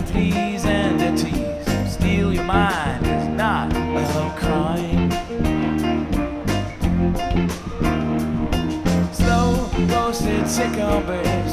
please and to tease. Steal your mind is not a crime. Slow roasted chicken breast